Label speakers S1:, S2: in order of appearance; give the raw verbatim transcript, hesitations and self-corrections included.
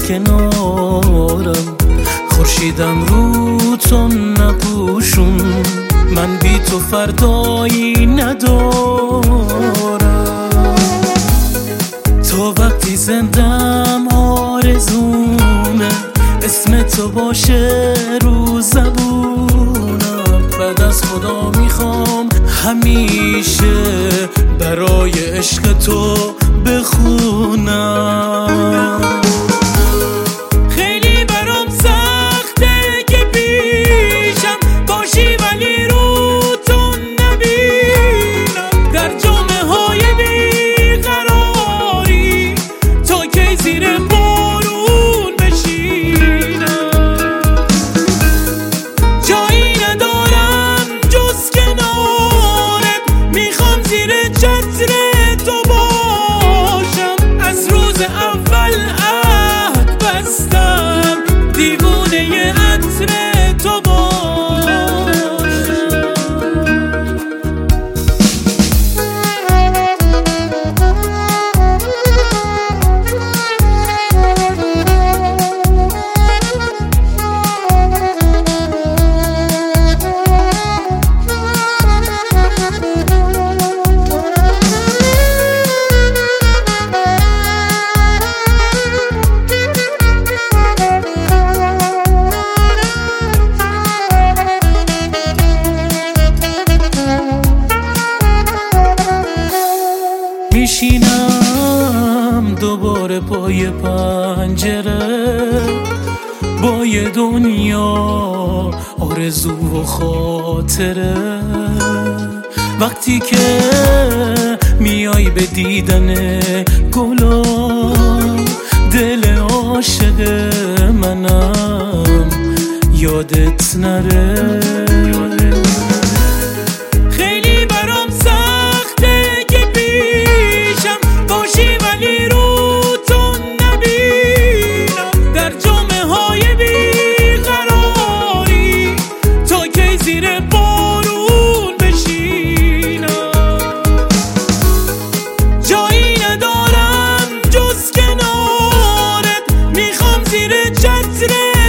S1: از کنارم، خورشیدم رو تو نپوشون، من بی تو فردایی ندارم. تا وقتی زندم آرزومه اسم تو باشه رو زبونم، بعد از خدا میخوام همیشه برای عشق تو بخونم. خیلی برام سخته که پیشم باشی ولی رو تو نبینم، در جامعه های بیقراری تا کی زیر بارون بشینم. جایی ندارم جز کنارت، میخوام زیر چتر تو باشم، از روز اول عهد بستم دیوونه عطر تو باشم. میشینم دوباره پای پنجره با یه دنیا آرزو و خاطره، وقتی که میای به دیدن گلا دل عاشق منم یادت نره. خیلی برام سخته که پیشم باشی ولی رو تو نبینم، در جامعه های بیقراری تا کی زیر بارون بشینم. جایی ندارم جز کنارت، میخوام زیر چتر